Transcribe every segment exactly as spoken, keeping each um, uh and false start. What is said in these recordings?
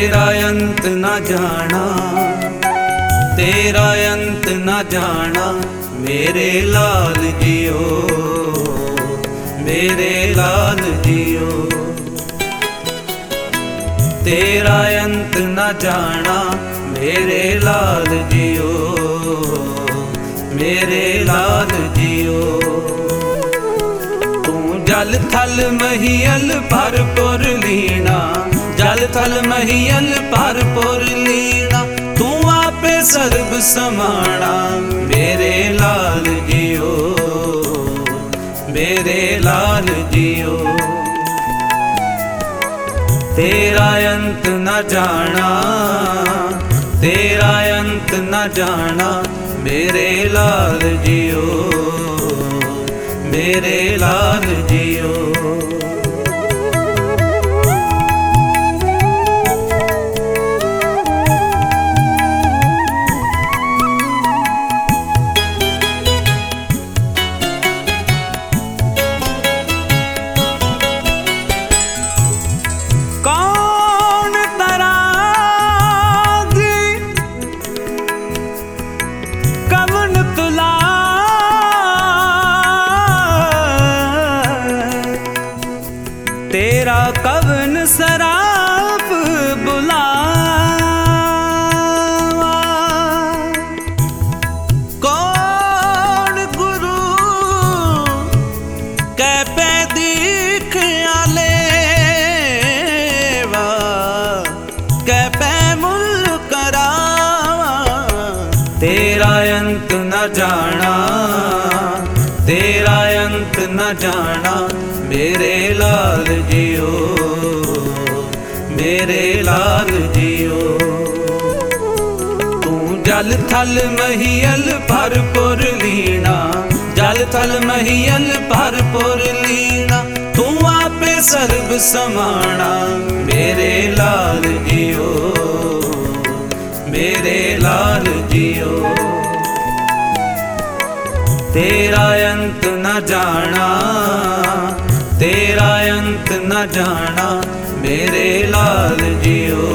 तेरा अंत न जाना, तेरा अंत न जाना मेरे लाल जियो, मेरे लाल जियो। तेरा अंत न जाना मेरे लाल जियो, मेरे लाल जियो। तू जल थल महियल भरपुर लीना, जल थल महियल भरपुर लीना। तू आपे सर्ब समाना मेरे लाल जियो, मेरे लाल जियो। तेरा अंत न जाना, तेरा अंत न जाना मेरे लाल जियो, मेरे लाल जियो। तेरा कवन सराप बुलावा, कौन गुरु कै पे दीख आलेवा, कै पे मुल करावा। तेरा अंत न जाना, तेरा अंत न जाना मेरे लाल जियो, मेरे लाल जियो। तू जल थल महियल भरपुर लीना, जल थल महियल भरपुर लीना। तू आपे सर्ब समाना मेरे लाल जियो, मेरे लाल जियो। तेरा अंत न जाना, तेरा अंत न जाना मेरे लाल जियो,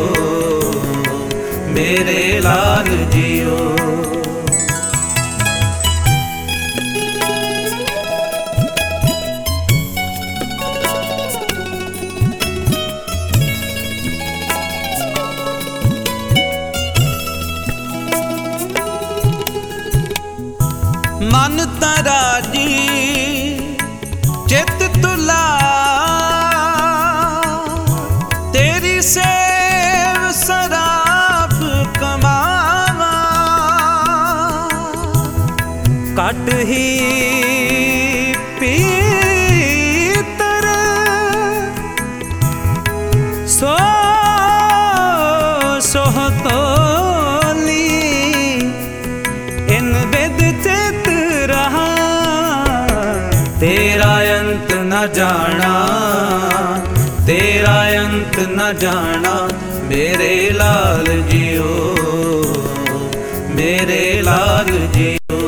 मेरे लाल जियो। मन तराजी चित तुला, तेरी सेव सराप कमावा। कट ही पीतर सो सोह तोली, इन विद चित रहा। तेरा अंत न जाना, तेरा अंत न जाना मेरे लाल जियो, मेरे लाल जियो।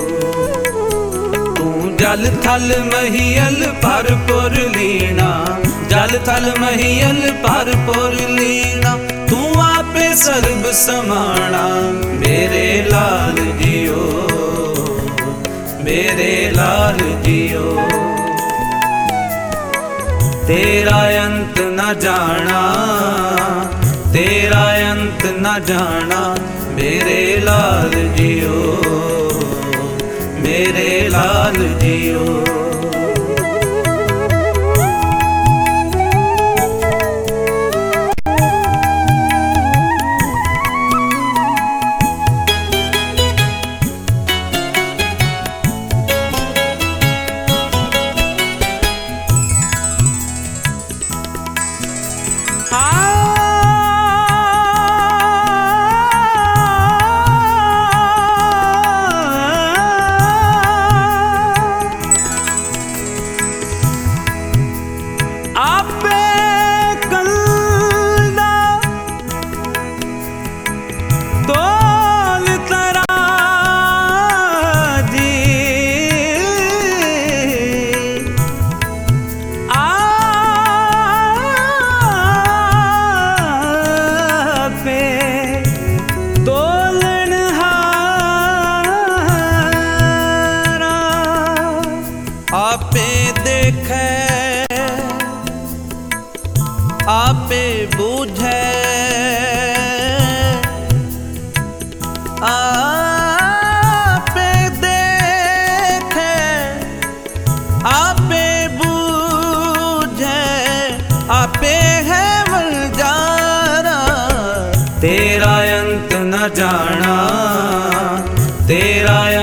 तू जल थल महियल भरपुर लीना, जल थल महियल भरपुर लीना। तू आपे सर्ब समाना मेरे लाल जियो, मेरे लाल जियो। तेरा अंत न जाना, तेरा अंत न जाना मेरे लाल जियो, मेरे लाल जियो।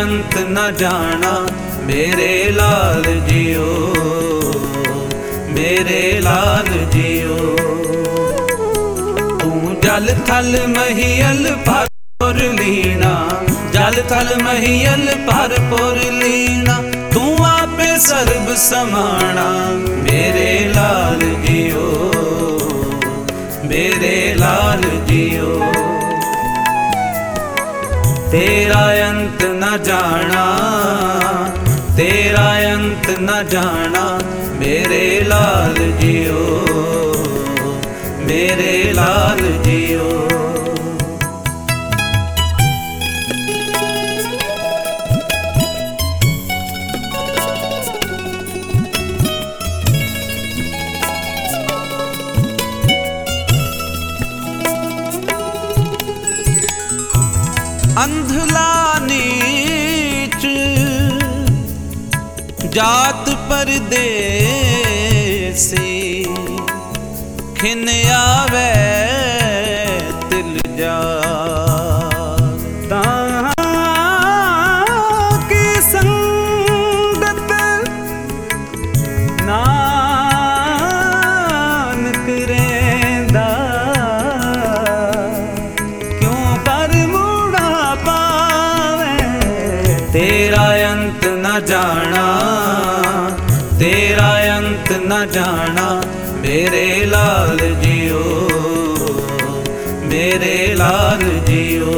अंत न जाना मेरे लाल जियो, मेरे लाल जियो। तू जल थल महियल भर लीना, जल थल महियल भर पुर लीना, तू आपे सर्ब समाना मेरे लाल जियो, मेरे लाल जियो। तेरा अंत न जाना, तेरा अंत न जाना मेरे लाल जियो, मेरे लाल जियो। अंधला नीच जात परदेसी, खिन आवे तिल जाता की संगत नानक रेंदा, क्यों कर मुड़ा पावे। तेरा अंत न जाना, तेरा अंत न जाना मेरे लाल जियो, मेरे लाल जियो।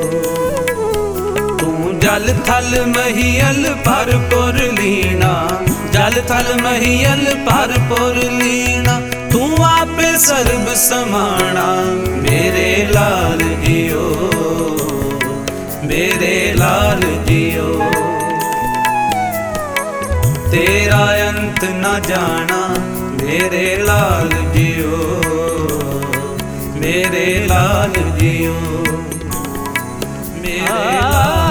तू जल थल महियल भर पुर लीना, जल थल महियल भर पुर लीना, तू आपे सर्ब समाना मेरे लाल जियो, मेरे लाल जियो। तेरा अंत न जाना मेरे लाल जियो, मेरे लाल जियो, मेरे लाल